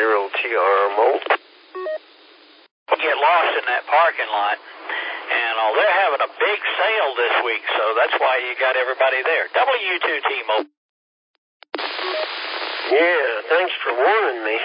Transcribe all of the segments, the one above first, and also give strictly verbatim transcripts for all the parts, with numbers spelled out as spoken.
zero T R Mobile. Get lost in that parking lot, and oh, they're having a big sale this week, so that's why you got everybody there. W two T Mobile. Yeah, thanks for warning me.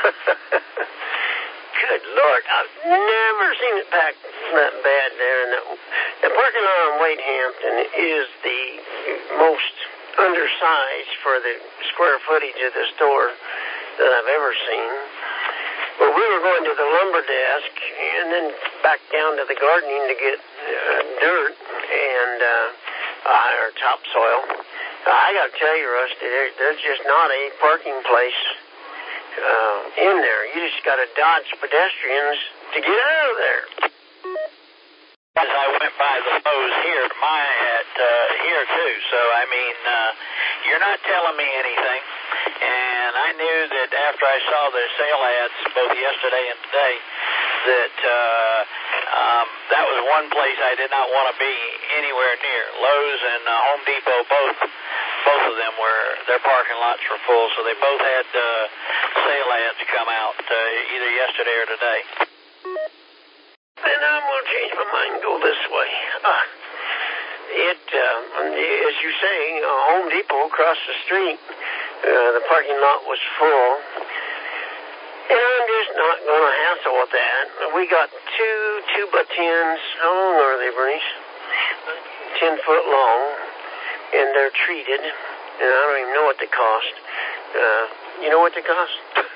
Good Lord, I've never seen it packed that bad there. And the, the parking lot on Wade Hampton is the most undersized for the square footage of the store that I've ever seen. But we were going to the lumber desk and then back down to the gardening to get uh, dirt and uh, uh, or topsoil. I got to tell you, Rusty, there, there's just not a parking place uh, in there. You just got to dodge pedestrians to get out of there. As I went by the Lowe's here, my at uh, here too. So I mean, uh, you're not telling me anything. And I knew that after I saw the sale ads both yesterday and today, that uh, um, that was one place I did not want to be anywhere near. Lowe's and uh, Home Depot, both both of them were, their parking lots were full, so they both had uh, sale ads come out uh, either yesterday or today. And I'm going to change my mind and go this way. Uh, it, uh, as you say, uh, Home Depot across the street, uh, the parking lot was full. And I'm just not going to hassle with that. We got two two by tens. How long are they, Bernice? Ten foot long. And they're treated. And I don't even know what they cost. Uh, you know what they cost?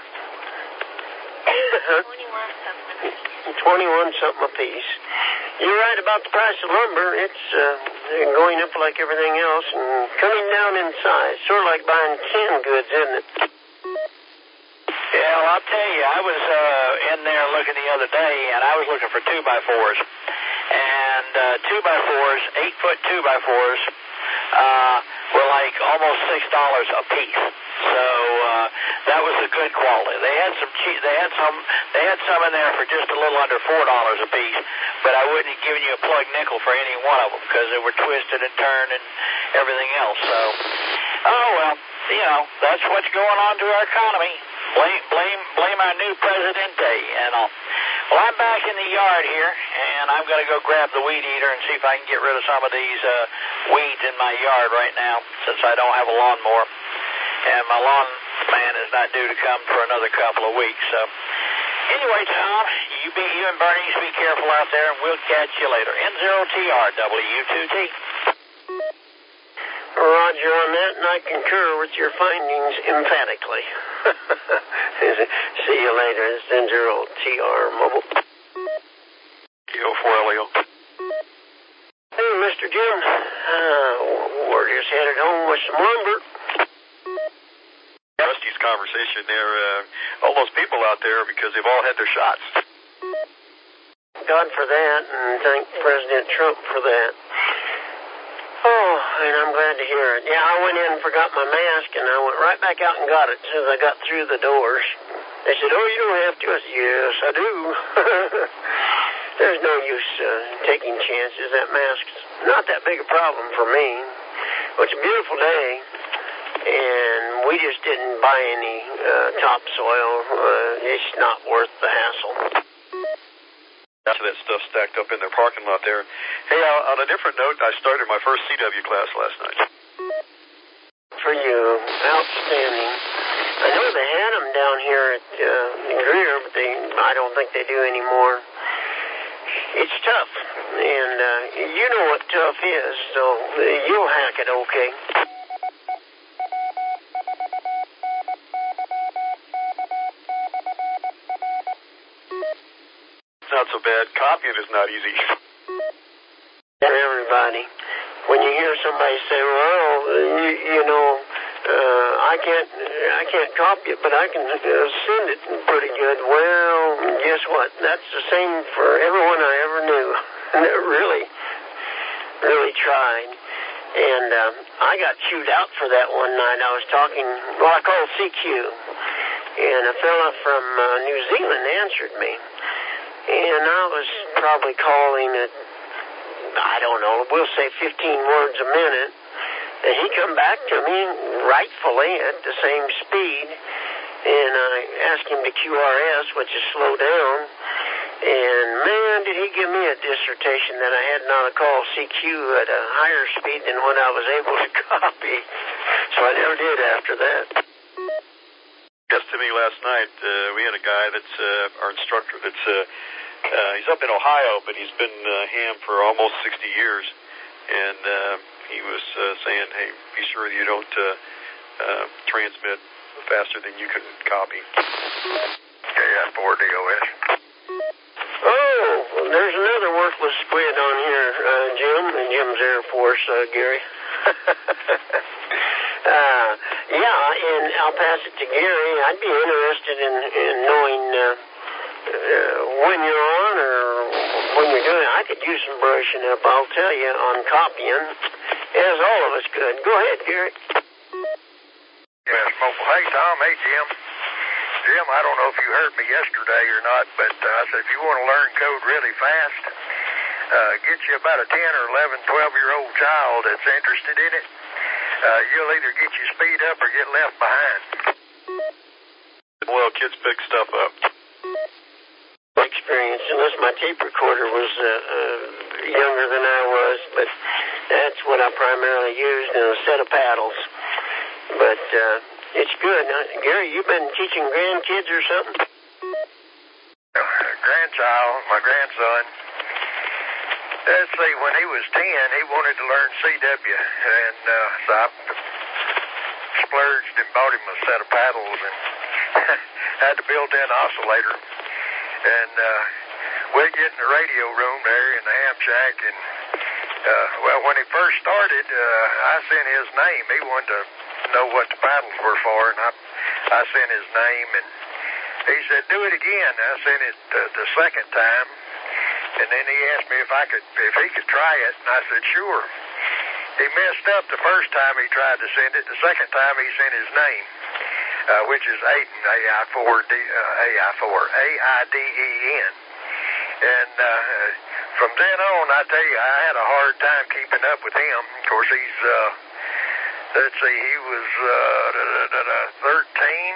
Twenty-one something a piece. You're right about the price of lumber. It's uh, going up like everything else and coming down in size. Sort of like buying canned goods, isn't it? Yeah, well, I'll tell you, I was uh, in there looking the other day, and I was looking for two by fours. And uh, two by fours, eight foot two by fours, uh, were like almost six dollars a piece. So uh, that was the good quality. They had some cheap. They had some. They had some in there for just a little under four dollars a piece. But I wouldn't have given you a plug nickel for any one of them because they were twisted and turned and everything else. So, oh well, you know that's what's going on to our economy. Blame, blame, blame our new presidente and all. Well, I'm back in the yard here, and I'm going to go grab the weed eater and see if I can get rid of some of these uh, weeds in my yard right now, since I don't have a lawnmower. And my lawn man is not due to come for another couple of weeks. So, anyway, Tom, you be you and Bernice be careful out there, and we'll catch you later. N zero T R W two T. Roger on that, and I concur with your findings emphatically. See you later. It's N zero T R Mobile. Kilo four L E O. Hey, Mister Jim. Uh, we're just headed home with some lumber. Rusty's conversation there, uh, all those people out there, because they've all had their shots. God for that, and thank President Trump for that. Oh, and I'm glad to hear it. Yeah, I went in and forgot my mask, and I went right back out and got it as soon as I got through the doors. They said, oh, you don't have to. I said, yes, I do. There's no use uh, taking chances. That mask's not that big a problem for me. Well, it's a beautiful day, and we just didn't buy any uh, topsoil. Uh, it's not worth the hassle. Lots of that stuff stacked up in their parking lot there. Hey, uh, on a different note, I started my first C W class last night. For you. Outstanding. I know they had them down here at uh, Greer, but they, I don't think they do anymore. It's tough, and uh, you know what tough is, so uh, you'll hack it okay. Not so bad. Copying is not easy. For everybody. When you hear somebody say, well, you, you know, uh, I can't I can't copy it, but I can uh, send it pretty good. Well, guess what? That's the same for everyone I ever knew. That really, really tried. And uh, I got chewed out for that one night. I was talking, well, I called C Q. And a fella from uh, New Zealand answered me. And I was probably calling at, I don't know, we'll say fifteen words a minute. And he come back to me rightfully at the same speed. and I asked him to Q R S, which is slow down, and man, did he give me a dissertation that I had not a call C Q at a higher speed than what I was able to copy. So I never did after that. Yes, to me last night, uh, we had a guy that's uh, our instructor that's, uh, uh, he's up in Ohio, but he's been uh, ham for almost sixty years. And uh, he was uh, saying, hey, be sure you don't uh, uh, transmit faster than you can copy. K I four D O S. Oh, well, there's another worthless squid on here, uh, Jim, in Jim's Air Force, uh, Gary. uh, yeah, and I'll pass it to Gary. I'd be interested in, in knowing uh, uh, when you're on or when you're doing it. I could use some brushing up, I'll tell you, on copying, as all of us could. Go ahead, Gary. Yes, Mobile. Hey, Tom. Hey, Jim. Jim, I don't know if you heard me yesterday or not, but uh, I said if you want to learn code really fast, uh, get you about a ten or eleven, twelve-year-old child that's interested in it. Uh, you'll either get you speed up or get left behind. Well, kids pick stuff up. Experience, unless my tape recorder was uh, uh, younger than I was, but that's what I primarily used in a set of paddles. But uh, it's good. Uh, Gary, you've been teaching grandkids or something? Uh, grandchild, my grandson. Let's see, when he was ten, he wanted to learn C W, and uh, so I splurged and bought him a set of paddles and had to build in an oscillator. And uh, we'd get in the radio room there in the ham shack, and uh, well, when he first started, uh, I sent his name. He wanted to know what the paddles were for, and I, I sent his name, and he said, do it again. I sent it uh, the second time, and then he asked me if I could, if he could try it, and I said, sure. He messed up the first time he tried to send it. The second time he sent his name, uh, which is Aiden, A I four D, uh, A I four, A I D E N. And uh, from then on, I tell you, I had a hard time keeping up with him. Of course, he's, uh, let's see, he was uh, da, da, da, da, thirteen.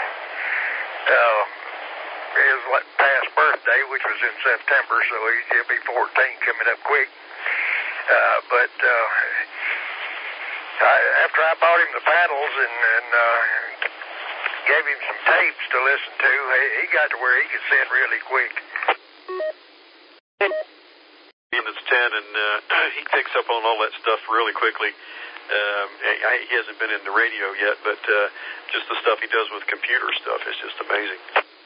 Uh, his past birthday, which was in September, so he'll be fourteen coming up quick. Uh, but uh, I, after I bought him the paddles and, and uh, gave him some tapes to listen to, he, he got to where he could send really quick. That's ten, and uh, he picks up on all that stuff really quickly. Um, I, he hasn't been in the radio yet, but uh, just the stuff he does with computer stuff is just amazing.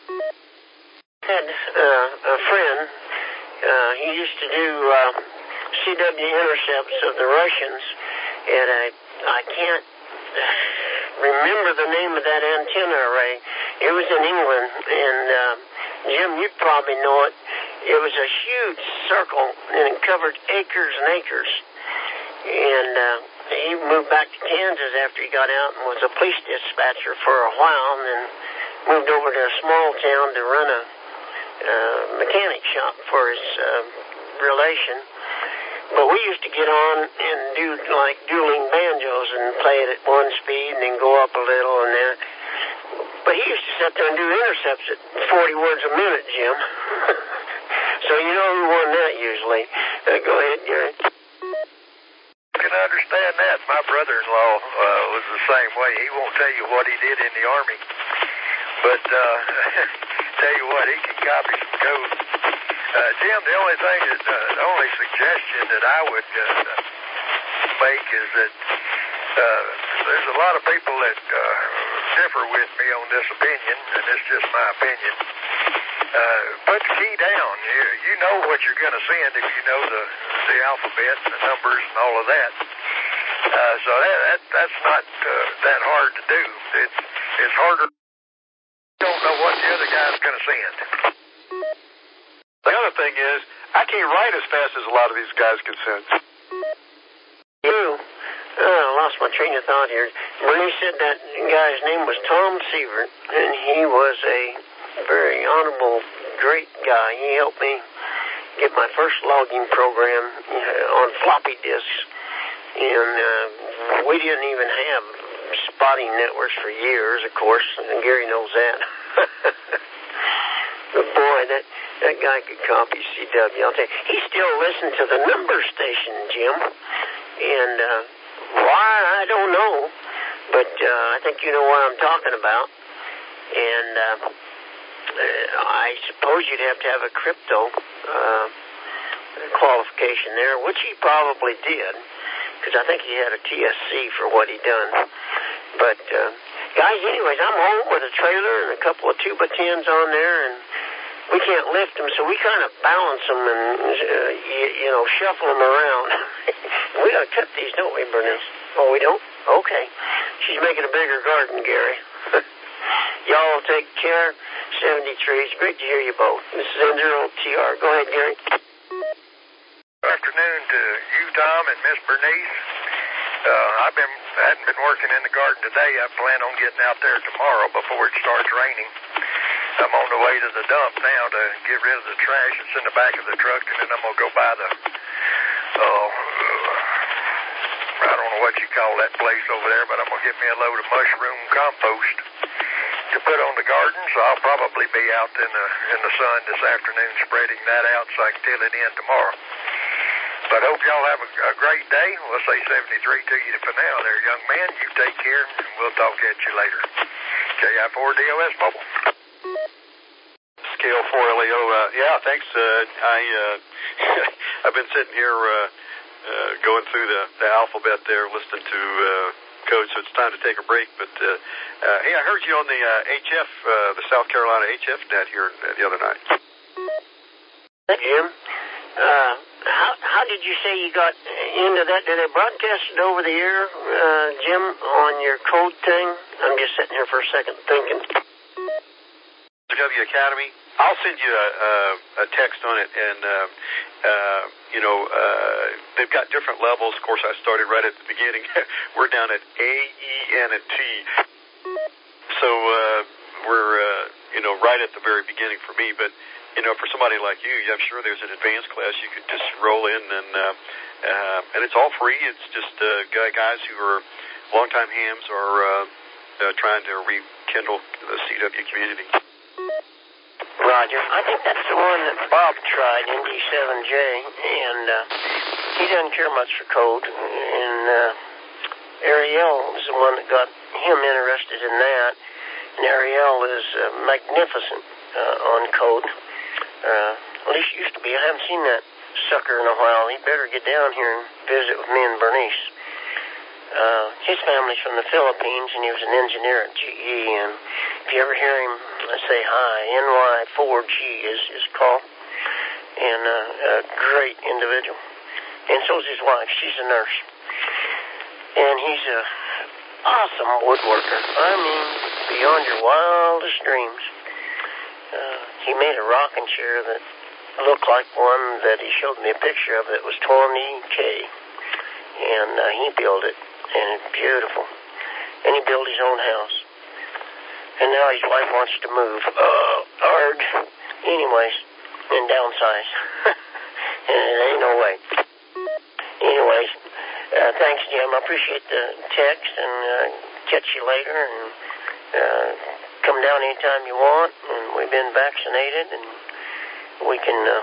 I had uh, a friend. Uh, he used to do uh, C W intercepts of the Russians, and I I can't remember the name of that antenna array. It was in England, and uh, Jim, you probably know it. It was a huge circle, and it covered acres and acres. And uh, he moved back to Kansas after he got out and was a police dispatcher for a while, and then moved over to a small town to run a uh, mechanic shop for his uh, relation. But we used to get on and do like dueling banjos and play it at one speed and then go up a little and that. But he used to sit there and do intercepts at forty words a minute, Jim. So you know who won that usually. Uh, go ahead, Gary. I can understand that. My brother-in-law uh, was the same way. He won't tell you what he did in the Army. But uh, tell you what, he can copy some code. Uh, Jim, the only thing, that, uh, the only suggestion that I would uh, make is that uh, there's a lot of people that uh, differ with me on this opinion, and it's just my opinion. Uh, put the key down. You, you know what you're going to send if you know the, the alphabet and the numbers and all of that. Uh, so that, that that's not uh, that hard to do. It's it's harder. You don't know what the other guy's going to send. The other thing is, I can't write as fast as a lot of these guys can send. You, oh, I lost my train of thought here. When he said that guy's name was Tom Sievert, and he was a very honorable, great guy. He helped me get my first logging program uh, on floppy disks, and uh, we didn't even have spotting networks for years, of course, and Gary knows that. But boy, that that guy could copy C W. I'll tell you, he still listens to the number station, Jim. And uh, why, I don't know. But uh, I think you know what I'm talking about. And uh, I suppose you'd have to have a crypto uh, qualification there, which he probably did, because I think he had a T S C for what he done. But, uh, guys, anyways, I'm home with a trailer and a couple of two by tens on there, and we can't lift them, so we kind of balance them and, uh, you, you know, shuffle them around. We got to cut these, don't we, Bernice? Oh, we don't? Okay. She's making a bigger garden, Gary. Y'all take care. seventy-three. It's great to hear you both. This is N zero T R. Go ahead, Gary. Good afternoon to you, Tom, and Miss Bernice. Uh, I've been hadn't been working in the garden today. I plan on getting out there tomorrow before it starts raining. I'm on the way to the dump now to get rid of the trash that's in the back of the truck, and then I'm going to go by the, uh, I don't know what you call that place over there, but I'm going to get me a load of mushroom compost to put on the garden, so I'll probably be out in the in the sun this afternoon spreading that out so I can till it in tomorrow. But hope y'all have a, a great day. We'll say seventy-three to you for now there, young man. You take care, and we'll talk at you later. K I four D O S Mobile. K O four L A O. Uh, yeah, thanks. Uh, I, uh, I've been sitting here uh, uh, going through the, the alphabet there, listening to uh, code, so it's time to take a break. But, uh, uh, hey, I heard you on the uh, H F, uh, the South Carolina H F net here uh, the other night. Jim, uh, how, how did you say you got into that? Did they broadcast it over the air, uh, Jim, on your code thing? I'm just sitting here for a second thinking. W Academy. I'll send you a, a, a text on it, and uh, uh, you know uh, they've got different levels. Of course, I started right at the beginning. We're down at A, E, N, and T, so uh, we're uh, you know right at the very beginning for me. But you know, for somebody like you, I'm sure there's an advanced class you could just roll in, and uh, uh, and it's all free. It's just uh, guys who are longtime hams are uh, uh, trying to rekindle the C W community. Roger. I think that's the one that Bob tried, N D seven J, and uh, he doesn't care much for code. And uh, Ariel was the one that got him interested in that. And Ariel is uh, magnificent uh, on code. Uh, at least used to be. I haven't seen that sucker in a while. He better get down here and visit with me and Bernice. Uh, his family's from the Philippines, and he was an engineer at G E. And if you ever hear him say hi, N Y four G is his call. And uh, a great individual. And so's his wife. She's a nurse. And he's a awesome woodworker. I mean, beyond your wildest dreams. Uh, he made a rocking chair that looked like one that he showed me a picture of that was twenty K. And uh, he built it. And it's beautiful. And he built his own house. And now his wife wants to move. Uh, hard. Anyways, and downsize. And it ain't no way. Anyways, uh, thanks, Jim. I appreciate the text, and uh, catch you later. And uh, come down anytime you want. And we've been vaccinated, and we can uh,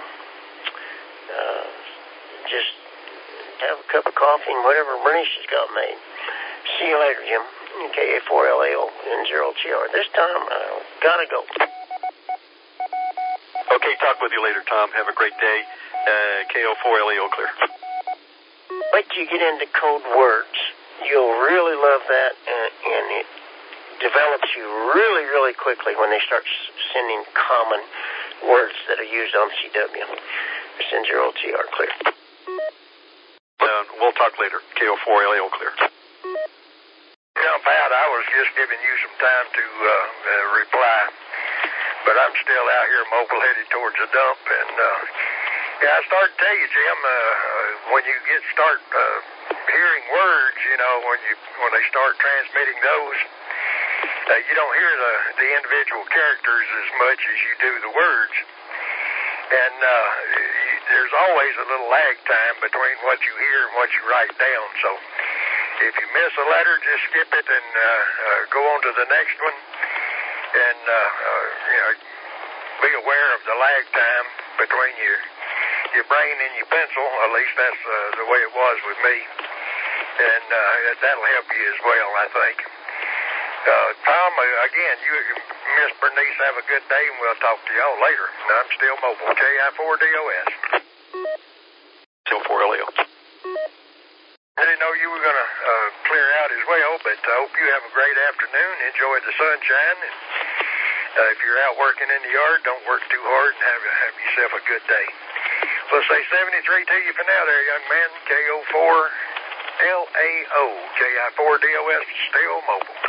uh, just have a cup of coffee and whatever Bernice has got made. See you later, Jim. K A four L A O N zero T R. This time, I gotta go. Okay, talk with you later, Tom. Have a great day. Uh, K O four L A O clear. Wait till you get into code words. You'll really love that, and, and it develops you really, really quickly when they start sending common words that are used on C W. It's N zero T R clear. Uh, we'll talk later. K O four L A O clear. Jump out. I was just giving you some time to uh, uh, reply, but I'm still out here mobile headed towards the dump. And uh, yeah, I started to tell you, Jim, uh, when you get start uh, hearing words, you know, when you when they start transmitting those, uh, you don't hear the the individual characters as much as you do the words. And uh, there's always a little lag time between what you hear and what you write down. So If you miss a letter, just skip it and uh, uh, go on to the next one. And, uh, uh, you know, be aware of the lag time between your, your brain and your pencil. At least that's uh, the way it was with me. And uh, that'll help you as well, I think. Uh, Tom, uh, again, you, Miss Bernice, have a good day, and we'll talk to y'all later. I'm still mobile. K I four D O S. Still four L E O. I didn't know you were going to uh, clear out as well, but I hope you have a great afternoon. Enjoy the sunshine. And uh, if you're out working in the yard, don't work too hard, and have, have yourself a good day. We'll say seventy-three to you for now there, young man. K O four L A O. K I four D O S, still mobile.